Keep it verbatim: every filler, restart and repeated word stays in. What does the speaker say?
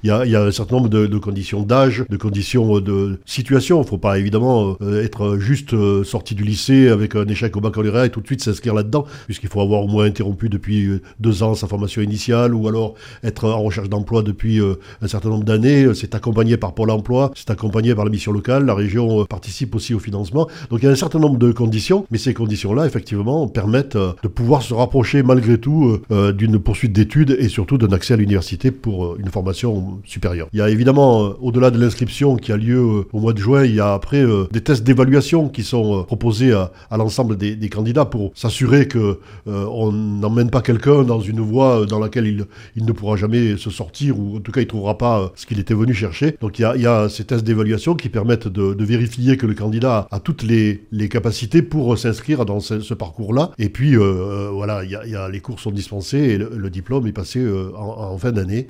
Il y a, il y a un certain nombre de, de conditions d'âge, de conditions de situation. Il ne faut pas évidemment euh, être juste euh, sorti du lycée avec un échec au baccalauréat et tout de suite s'inscrire là-dedans, puisqu'il faut avoir au moins interrompu depuis euh, deux ans sa formation initiale ou alors être en recherche d'emploi depuis euh, un certain nombre d'années. C'est accompagné par Pôle emploi, c'est accompagné par la mission locale, la région euh, participe aussi au financement. Donc il y a un certain nombre de conditions, mais ces conditions-là, effectivement, permettent euh, de pouvoir se rapprocher malgré tout euh, d'une poursuite d'études et surtout d'un accès à l'université pour euh, une formation supérieure. Il y a évidemment, euh, au-delà de l'inscription qui a lieu euh, au mois de juin, il y a après euh, des tests d'évaluation qui sont euh, proposés à, à l'ensemble des, des candidats pour s'assurer que euh, on n'emmène pas quelqu'un dans une voie dans laquelle il, il ne pourra jamais se sortir ou en tout cas il ne trouvera pas euh, ce qu'il était venu chercher. Donc il y a, il y a ces tests d'évaluation qui permettent de, de vérifier que le candidat a toutes les, les capacités pour s'inscrire dans ce, ce parcours-là. Et puis euh, voilà, il y a, il y a, les cours sont dispensés et le, le diplôme est passé euh, en, en fin d'année.